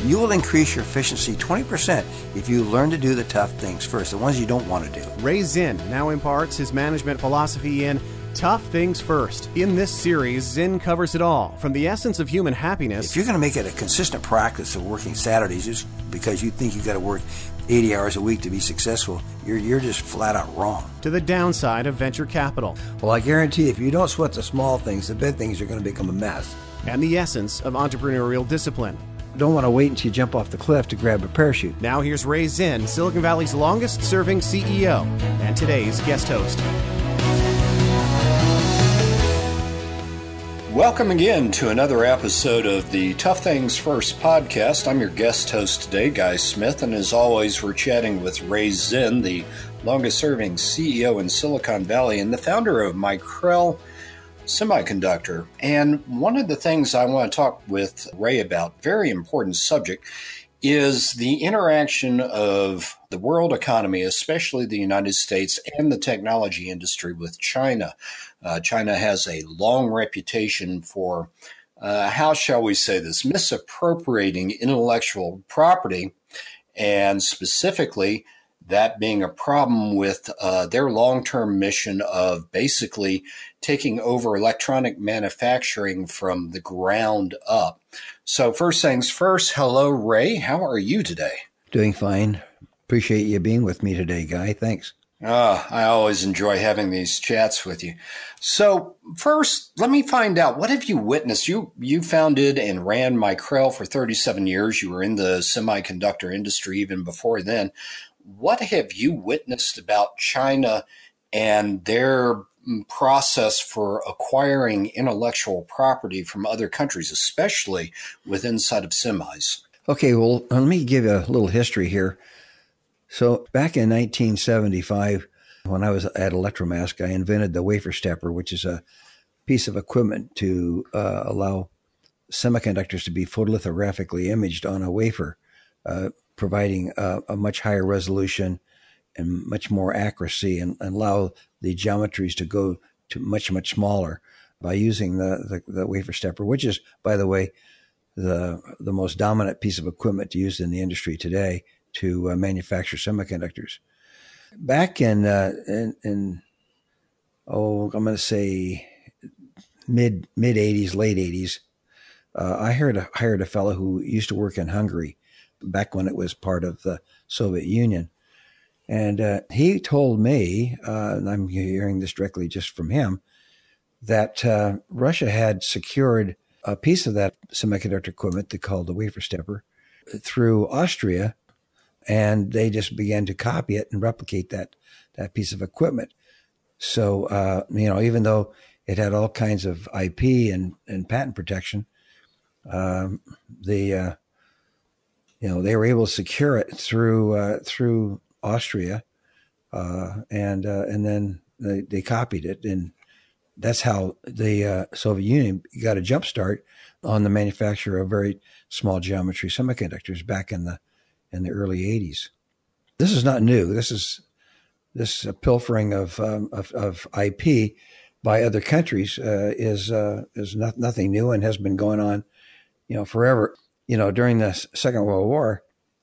You will increase your efficiency 20% if you learn to do the tough things first, the ones you don't want to do. Ray Zinn now imparts his management philosophy in Tough Things First. In this series, Zinn covers it all, from the essence of human happiness. If you're going to make it a consistent practice of working Saturdays just because you think you've got to work 80 hours a week to be successful, you're just flat out wrong. To the downside of venture capital. Well, I guarantee if you don't sweat the small things, the big things are going to become a mess. And the essence of entrepreneurial discipline. Don't want to wait until you jump off the cliff to grab a parachute. Now here's Ray Zinn, Silicon Valley's longest-serving CEO, and today's guest host. Welcome again to another episode of the Tough Things First podcast. I'm your guest host today, Guy Smith, and as always, we're chatting with Ray Zinn, the longest-serving CEO in Silicon Valley and the founder of Micrel Semiconductor. And one of the things I want to talk with Ray about, very important subject, is the interaction of the world economy, especially the United States and the technology industry, with China. China has a long reputation for, how shall we say this, misappropriating intellectual property, and specifically that being a problem with their long-term mission of basically taking over electronic manufacturing from the ground up. So first things first, hello, Ray. How are you today? Doing fine. Appreciate you being with me today, Guy. Thanks. I always enjoy having these chats with you. So first, let me find out, what have you witnessed? You founded and ran Micrel for 37 years. You were in the semiconductor industry even before then. What have you witnessed about China and their process for acquiring intellectual property from other countries, especially with inside of semis? Okay, well, let me give you a little history here. So back in 1975, when I was at Electromask, I invented the wafer stepper, which is a piece of equipment to allow semiconductors to be photolithographically imaged on a wafer, providing a much higher resolution and much more accuracy, and allow the geometries to go to much, much smaller by using the wafer stepper, which is, by the way, the most dominant piece of equipment used in the industry today to manufacture semiconductors. Back in I'm going to say mid 80s, late 80s, I hired a fellow who used to work in Hungary back when it was part of the Soviet Union. And he told me, and I'm hearing this directly just from him, that Russia had secured a piece of that semiconductor equipment they called the wafer stepper through Austria, and they just began to copy it and replicate that piece of equipment. So, even though it had all kinds of IP and patent protection, they were able to secure it through Austria, and then they copied it, and that's how the Soviet Union got a jump start on the manufacture of very small geometry semiconductors back in the early 80s. This is not new. This pilfering of IP by other countries is nothing new and has been going on, forever. During the Second World War,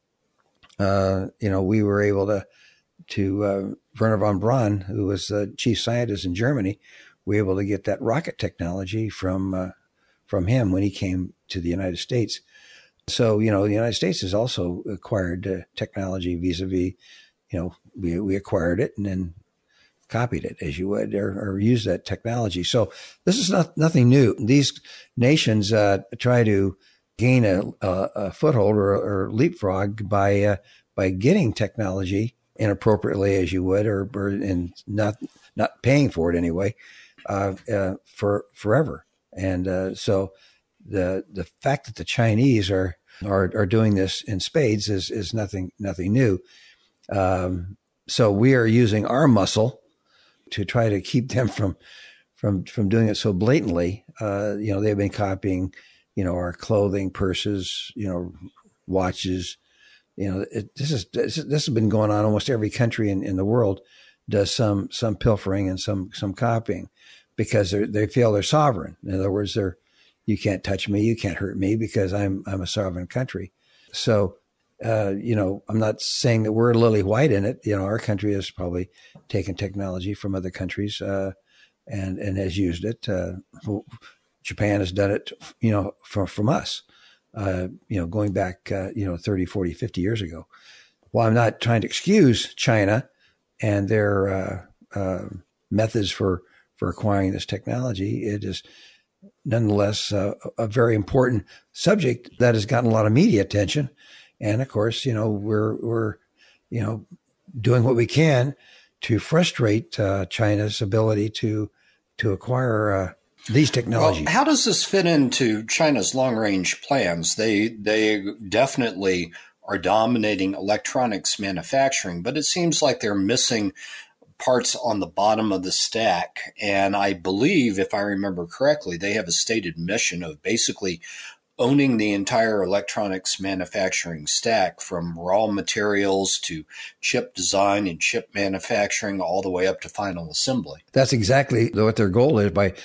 we were able to Wernher von Braun, who was the chief scientist in Germany, we were able to get that rocket technology from him when he came to the United States. So, the United States has also acquired technology vis-a-vis, we acquired it and then copied it, as you would, or used that technology. So this is nothing new. These nations try to gain a foothold or leapfrog by getting technology inappropriately, as you would, or and not paying for it anyway, for forever. And so the fact that the Chinese are doing this in spades is nothing new. So we are using our muscle to try to keep them from doing it so blatantly. They've been copying, our clothing, purses, watches. This has been going on. Almost every country in the world does some pilfering and some copying, because they feel they're sovereign. In other words, you can't touch me, you can't hurt me, because I'm a sovereign country. So, I'm not saying that we're lily white in it. Our country has probably taken technology from other countries and has used it. Japan has done it, from us, going back, 30, 40, 50 years ago. While I'm not trying to excuse China and their methods for acquiring this technology, it is nonetheless a very important subject that has gotten a lot of media attention. And of course, we're doing what we can to frustrate China's ability to acquire these technologies. Well, how does this fit into China's long-range plans? They definitely are dominating electronics manufacturing, but it seems like they're missing parts on the bottom of the stack. And I believe, if I remember correctly, they have a stated mission of basically owning the entire electronics manufacturing stack, from raw materials to chip design and chip manufacturing, all the way up to final assembly. That's exactly what their goal is. By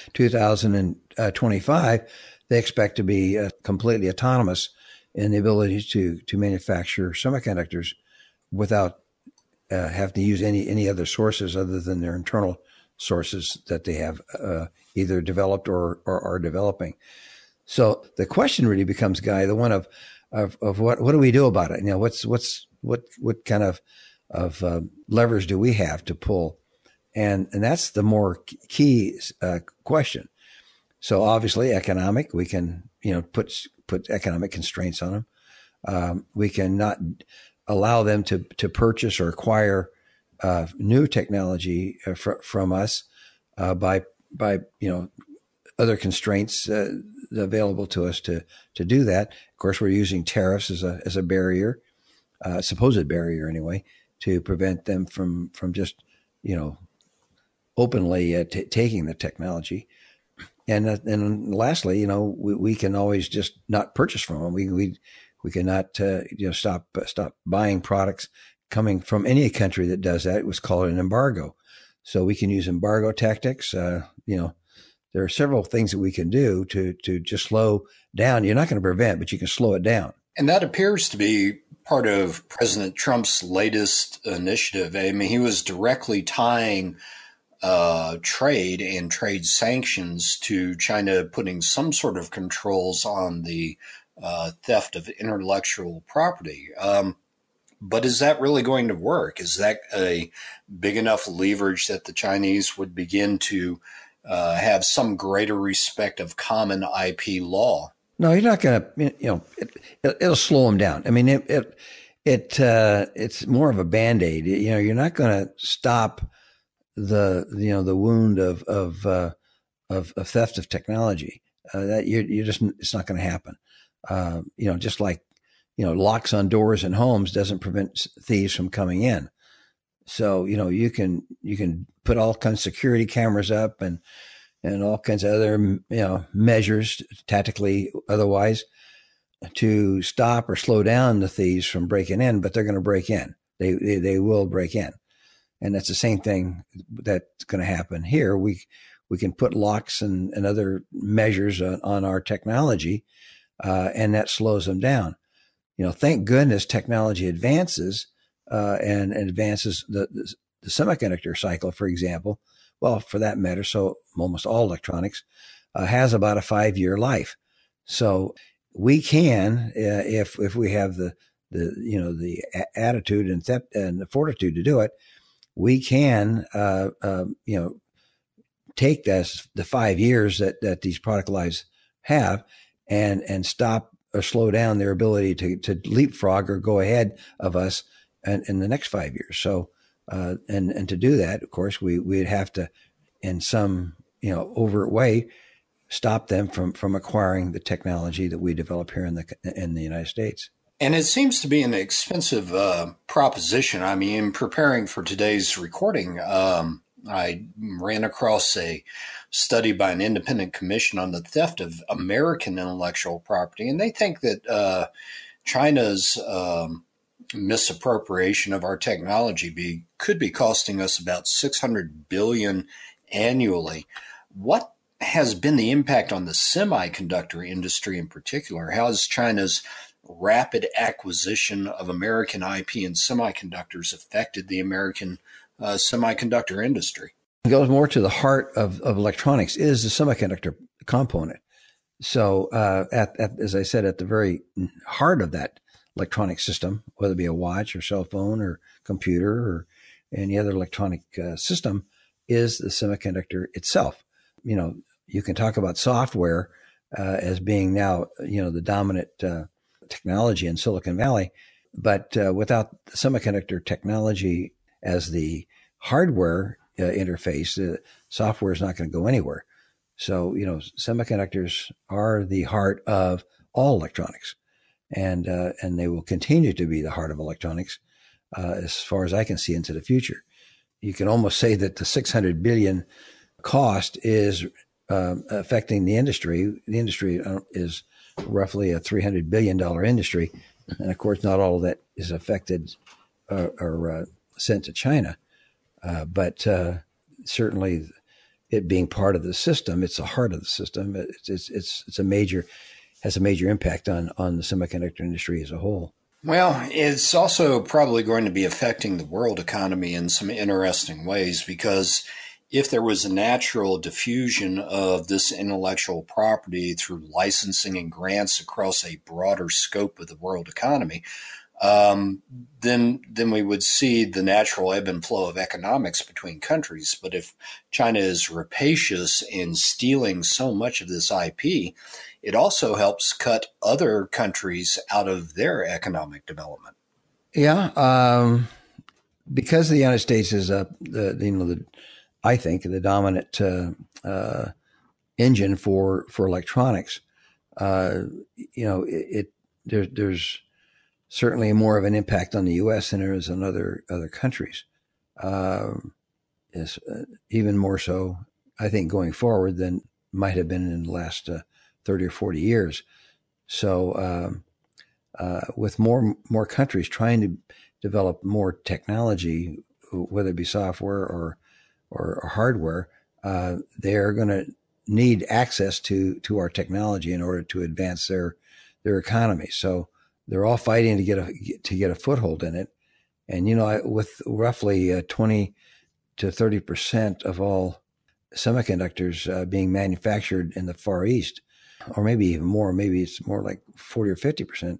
2025, they expect to be completely autonomous in the ability to manufacture semiconductors without have to use any other sources other than their internal sources that they have either developed or are developing. So the question really becomes, Guy, the one of what do we do about it? What kind of levers do we have to pull? And that's the more key question. So obviously economic, we can, put economic constraints on them. We can not allow them to purchase or acquire new technology from us by other constraints available to us to do that. Of course, we're using tariffs as a barrier, supposed barrier anyway, to prevent them from just openly taking the technology. And lastly, we can always just not purchase from them. We cannot stop buying products coming from any country that does that. It was called an embargo. So we can use embargo tactics. There are several things that we can do to just slow down. You're not going to prevent, but you can slow it down. And that appears to be part of President Trump's latest initiative. I mean, he was directly tying trade and trade sanctions to China putting some sort of controls on the theft of intellectual property. But is that really going to work? Is that a big enough leverage that the Chinese would begin to have some greater respect of common IP law? No, you're not going to. It'll slow them down. I mean, it's more of a Band-Aid. You're not going to stop the wound of theft of technology. That you're just, it's not going to happen. Just like locks on doors and homes doesn't prevent thieves from coming in. So you can put all kinds of security cameras up and all kinds of other measures, tactically otherwise, to stop or slow down the thieves from breaking in. But they're going to break in. They will break in. And that's the same thing that's going to happen here. We can put locks and other measures on our technology, and that slows them down. Thank goodness technology advances and advances the semiconductor cycle, for example. Well, for that matter, so almost all electronics has about a 5-year life. So we can, if we have the attitude and the fortitude to do it, we can, take the 5 years that these product lives have and stop or slow down their ability to leapfrog or go ahead of us in the next 5 years. So, and to do that, of course, we'd have to, in some, overt way, stop them from acquiring the technology that we develop here in the United States. And it seems to be an expensive proposition. I mean, in preparing for today's recording, I ran across a study by an independent commission on the theft of American intellectual property, and they think that China's misappropriation of our technology could be costing us about $600 billion annually. What has been the impact on the semiconductor industry in particular? How has China's rapid acquisition of American IP and semiconductors affected the American semiconductor industry? It goes more to the heart of electronics is the semiconductor component. So, as I said, at the very heart of that electronic system, whether it be a watch or cell phone or computer or any other electronic system, is the semiconductor itself. You know, you can talk about software as being now, the dominant technology in Silicon Valley, but without the semiconductor technology as the hardware interface, software is not going to go anywhere. So, semiconductors are the heart of all electronics, and they will continue to be the heart of electronics as far as I can see into the future. You can almost say that the $600 billion cost is affecting the industry. The industry is roughly a $300 billion industry, and of course, not all of that is affected or sent to China, but certainly. It being part of the system, it's the heart of the system. It's has a major impact on the semiconductor industry as a whole. Well, it's also probably going to be affecting the world economy in some interesting ways, because if there was a natural diffusion of this intellectual property through licensing and grants across a broader scope of the world economy, then we would see the natural ebb and flow of economics between countries. But if China is rapacious in stealing so much of this IP, it also helps cut other countries out of their economic development. Yeah, because the United States is I think the dominant engine for electronics. There's certainly more of an impact on the U.S. than there is on other countries. Even more so, I think, going forward than might have been in the last 30 or 40 years. So with more countries trying to develop more technology, whether it be software or hardware, they're going to need access to our technology in order to advance their economy. So they're all fighting to get a foothold in it. And, with roughly 20 to 30% of all semiconductors being manufactured in the Far East, or maybe even more, maybe it's more like 40 or 50%,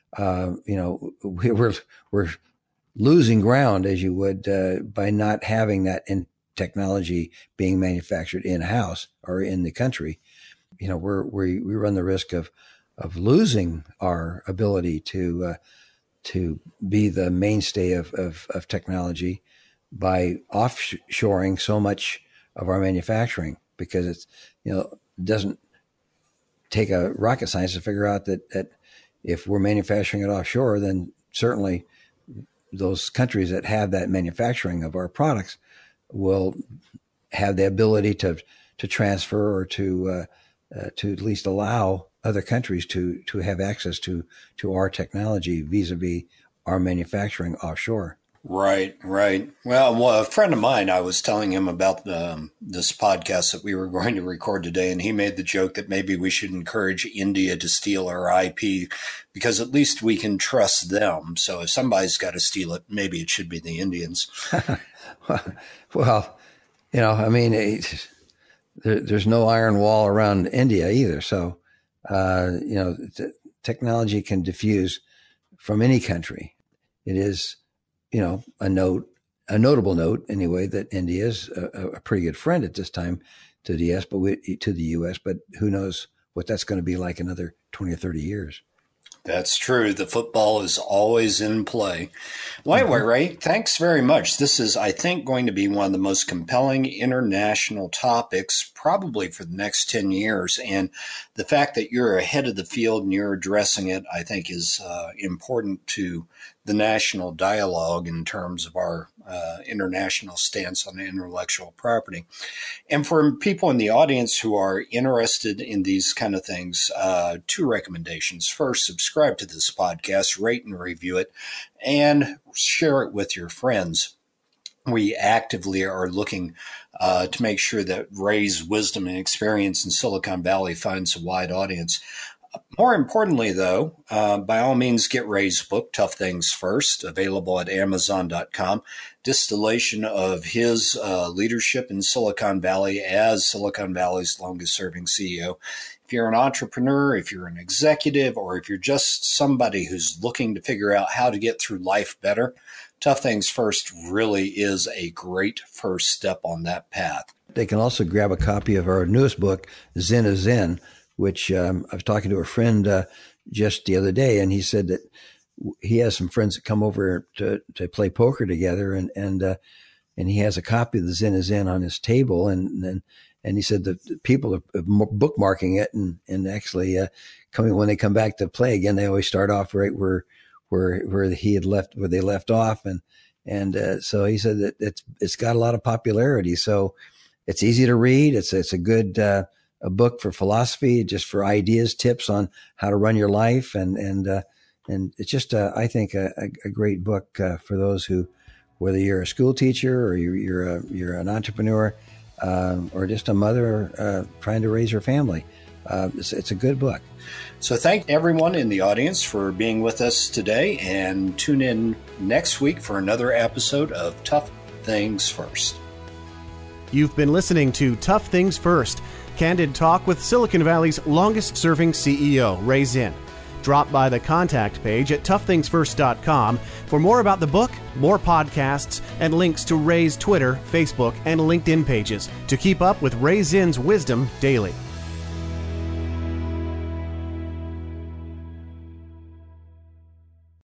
we're losing ground, as you would, by not having that in technology being manufactured in-house or in the country. We run the risk of losing our ability to be the mainstay of technology by offshoring so much of our manufacturing, because it's, it doesn't take a rocket science to figure out that if we're manufacturing it offshore, then certainly those countries that have that manufacturing of our products will have the ability to transfer or to at least allow other countries to have access to our technology vis-a-vis our manufacturing offshore. Right. Well, a friend of mine, I was telling him about this podcast that we were going to record today, and he made the joke that maybe we should encourage India to steal our IP, because at least we can trust them. So if somebody's got to steal it, maybe it should be the Indians. Well, there's no iron wall around India either. So, technology can diffuse from any country. It is, a notable note anyway, that India is a pretty good friend at this time to the U.S., but who knows what that's going to be like another 20 or 30 years. That's true. The football is always in play. Well, anyway, Ray, thanks very much. This is, I think, going to be one of the most compelling international topics probably for the next 10 years. And the fact that you're ahead of the field and you're addressing it, I think, is important to the national dialogue in terms of our international stance on intellectual property. And for people in the audience who are interested in these kind of things, two recommendations. First, subscribe to this podcast, rate and review it, and share it with your friends. We actively are looking to make sure that Ray's wisdom and experience in Silicon Valley finds a wide audience. More importantly, though, by all means, get Ray's book, Tough Things First, available at Amazon.com. Distillation of his leadership in Silicon Valley as Silicon Valley's longest-serving CEO. If you're an entrepreneur, if you're an executive, or if you're just somebody who's looking to figure out how to get through life better, Tough Things First really is a great first step on that path. They can also grab a copy of our newest book, Zen is Zen, which I was talking to a friend just the other day, and he said that he has some friends that come over to play poker together, and he has a copy of the Zen is Zen on his table, and he said that people are bookmarking it, and actually coming when they come back to play again, they always start off right where he had left, where they left off, and so he said that it's got a lot of popularity, so it's easy to read. It's a good a book for philosophy, just for ideas, tips on how to run your life, and it's just I think a great book for those who, whether you're a school teacher or you're an entrepreneur or just a mother trying to raise her family. It's a good book. So thank everyone in the audience for being with us today, and tune in next week for another episode of Tough Things First. You've been listening to Tough Things First, candid talk with Silicon Valley's longest-serving CEO, Ray Zinn. Drop by the contact page at toughthingsfirst.com for more about the book, more podcasts, and links to Ray's Twitter, Facebook, and LinkedIn pages to keep up with Ray Zinn's wisdom daily.